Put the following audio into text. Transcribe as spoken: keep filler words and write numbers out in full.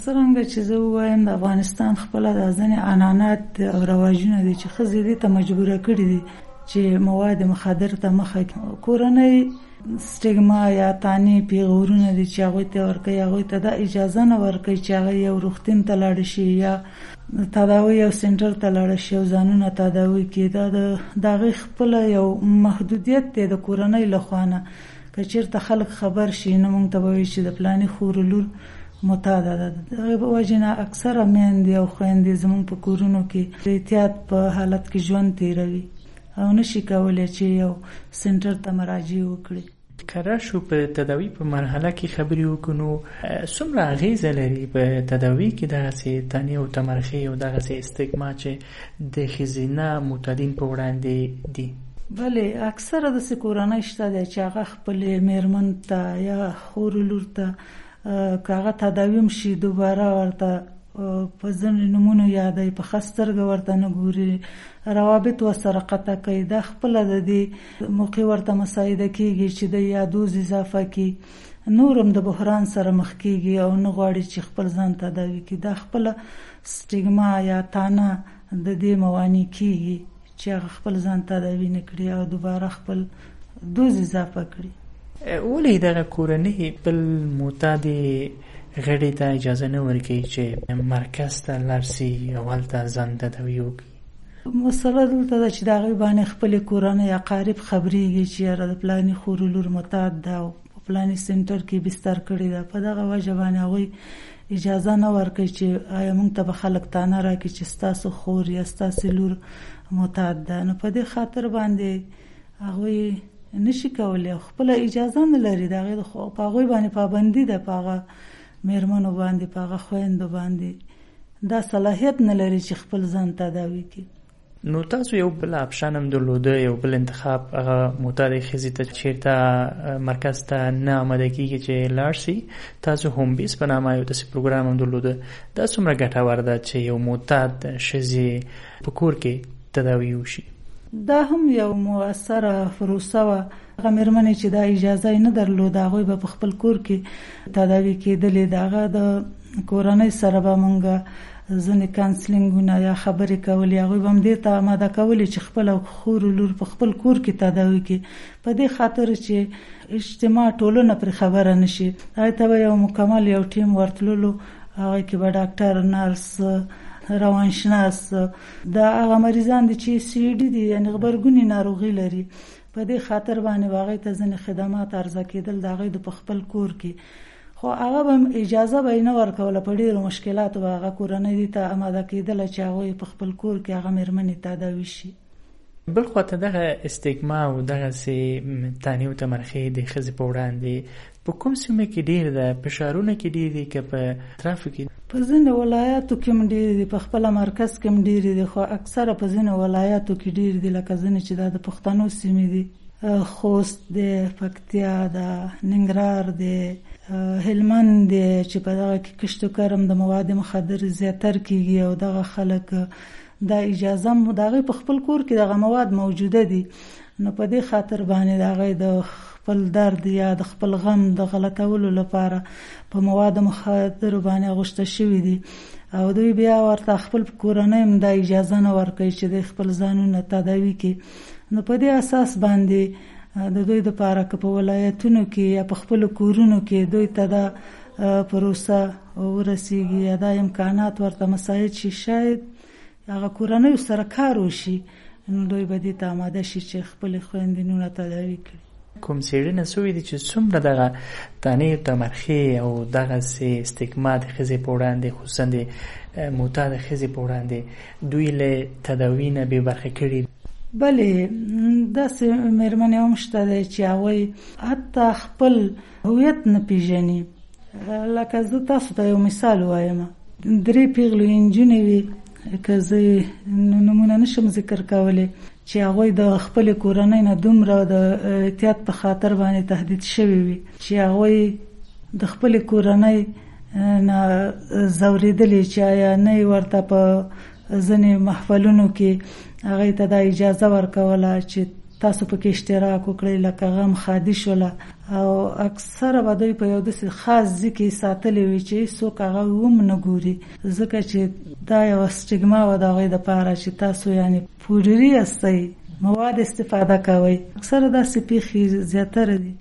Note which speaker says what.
Speaker 1: څرنګه چې زه ووایم د افغانستان خپله د ځینې عنعنات او رواجونه دي چې ښځې دې ته مجبوره کړي دي چې مواد مخدر ته مخه کورنۍ سټیګما یا تانې پیغورونه دي چې هغوی ته ورکوي، هغوی ته دا اجازه نه ورکوي چې هغه یو روغتون ته لاړ شي یا تداوی یو سنټر ته لاړ شي او ځانونه تداوی کړي. دا د هغې خپله یو محدودیت دی د کورنۍ له خوا نه. که چېرته خلک خبر شي نو موږ ته به وایي چې د فلاني خور لور معتاده ده. د هغې په وجې نه اکثره میندې او خویندې زموږ په کورونو کې د احتیاط په حالت کې ژوند تېروي او نشي کولی چې یو سنټر ته مراجعه وکړي.
Speaker 2: که راشو په تداوی په مرحله کې خبرې وکړو نو څومره اغیزه لري په تداوی کې دغسې تنې او تمرخي او دغسې استګما چې د ښځینه معتادین په وړاندې دي؟
Speaker 1: بلې اکثره داسې کورنۍ شته دی چې هغه خپلې میرمن ته یا خور لور ته که هغه تداویم شي دوباره ورته په ځینو نومونو یادوي، په ښه سترګه ورته نه ګوري، روابط ورسره قطع کوي. دا خپله د دې موقع ورته مساعده کېږي چې د یا دوز اضافه کړي، نور هم د بحران سره مخ کېږي او نه غواړي چې خپل ځان تداوي کړي. دا خپله سټیګما یا تانه د دې موانع کېږي چې هغه خپل ځان تداوي نه کړي او دوباره خپل دوز اضافه کړي.
Speaker 2: ولې دغه کورنۍ بل معتادې غړي ته اجازه نه ورکوي چې مرکز ته لاړ شي او هلته ځان تداوي وکړي؟
Speaker 1: مسله دلته ده چې د هغوی باندې خپلې کورنۍ اقارب خبرېږي چې یاره د فلاني خور لور معتاد ده او په فلاني سنټر کې بستر کړې ده. په دغه وجه باندې هغوی اجازه نه ورکوي چې آیا موږ ته به خلک تانه راکړي چې ستاسو خور یا ستاسې لور معتاد ده. نو په دې خاطر باندې هغوی نشي کولی او خپله اجازه نه لري. د هغې په هغوی باندې پابندي ده، په هغه میرمنو باندې، په هغه خویندو باندې دا صلاحیت نه لري چې خپل ځان تداوي کړي.
Speaker 2: نو تاسو یو بل اپشن هم درلوده، یو بل انتخاب هغه معتادې ښځې ته چېرته مرکز ته نه آماده کېږي چې لاړ شي، تاسو هوم بیس په نامه یو داسې پروګرام هم درلوده. دا څومره ګټور ده چې یو معتاد ښځې په کور کې تداوي وشي؟
Speaker 1: دا هم یو مؤثره پروسه وه. هغه میرمنې چې دا اجازه یې نه درلوده هغوی به په خپل کور کې تداوي کېدلې. د هغه د کورنۍ سره به موږ ځینې کانسلینګونه یا خبرې کولې، هغوی به هم دې ته آماده کولې چې خپله خور لور په خپل کور کې تداوي کړي، په دې خاطر چې اجتماع ټولنه پرې خبره نه شي. هغې ته به یو مکمل یو ټیم ورتللو، هغې کې به ډاکټر، نرس، روانشناس، دا هغه مریضان دي چې سی ډي دي یعنې غبرګوني ناروغي لري. په دې خاطر باندې به هغې ته ځینې خدمات عرضه کېدل د هغې د په خپل کور کې. خو هغه به اجازه به یې نه ورکوله، په ډېرو مشکلاتو به هغه کورنۍ دې ته آماده کېدله چې هغوی په خپل کور کې هغه میرمنې تداوي شي.
Speaker 2: بل خواته دغه استګما او دغسې تانې او تمرخي د ښځې په وړاندې په کوم سیمه کې ډېر ده؟ په ښارونو کې ډېر دي که په اطرافو کې؟
Speaker 1: په ځینو ولایاتو کې هم ډېر دي، په خپله مرکز کې هم ډېر دي، خو اکثره په ځینو ولایاتو کې ډېر دي، لکه ځینې چې دا د پښتنو سیمې دي، خوست دی، پکتیا ده، ننګرهار دی، هلمند دی، چې په دغه کې کشت و کرم د مواد مخدر زیاتر کېږي او دغه خلک دا اجازه د هغوی په خپل کور کې دغه مواد موجوده دي. نو په دې خاطر باندې د هغوی د خپل درد یا د خپل غم د غلطولو لپاره په مواد مخدرو باندې اغوشته شوي دي او دوی بیا ورته خپل کورنۍ هم دا اجازه نه ورکوي چې دوی خپل ځانونه تداوي کړي. نو په دې اساس باندې د دوی دپاره که په ولایتونو کې یا په خپلو کورونو کې دوی ته دا پروسه ورسیږي یا دا امکانات ورته مساعد شي، شاید هغه کورنیو سره کار وشي، نو دوی به دې ته آماده شي چې خپلې خویندې نونه تداوي کړي.
Speaker 2: کوم څېړنه سوې دي چې څومره دغه تانې تمرخي او دغسې استګما د ښځې په وړاندې، خصوصا د معتاده ښځې په وړاندې دوی له تداوي نه بې برخې کړي؟
Speaker 1: بلې داسې میرمنې هم شته دی چې هغوی حتی خپل هویت نه پېژني. لکه زه تاسو ته یو مثال وایم، درې پیغلې نجونې وي، که زه نومونه نشم ذکر کولی، چې هغوی د خپلې کورنۍ نه دومره د احتیاط په خاطر باندې تهدید شوي وي چې هغوی د خپلې کورنۍ نه ځورېدلې چې آیا نه یې ورته په ځینې محفلونو کې هغوی ته دا اجازه ورکوله چې تاسو په کې اشتراک وکړئ، لکه غم خادي شوله او اکثره به دوی په یو داسې خاص ځای کې ساتلی وي چې هېڅوک هغه هم نه ګوري، ځکه چې دا یوه سټیګما وه د هغوی دپاره چې تاسو یعنې پوډري هستئ، مواد استفاده کوئ. اکثره داسې پیښې زیاتره دي.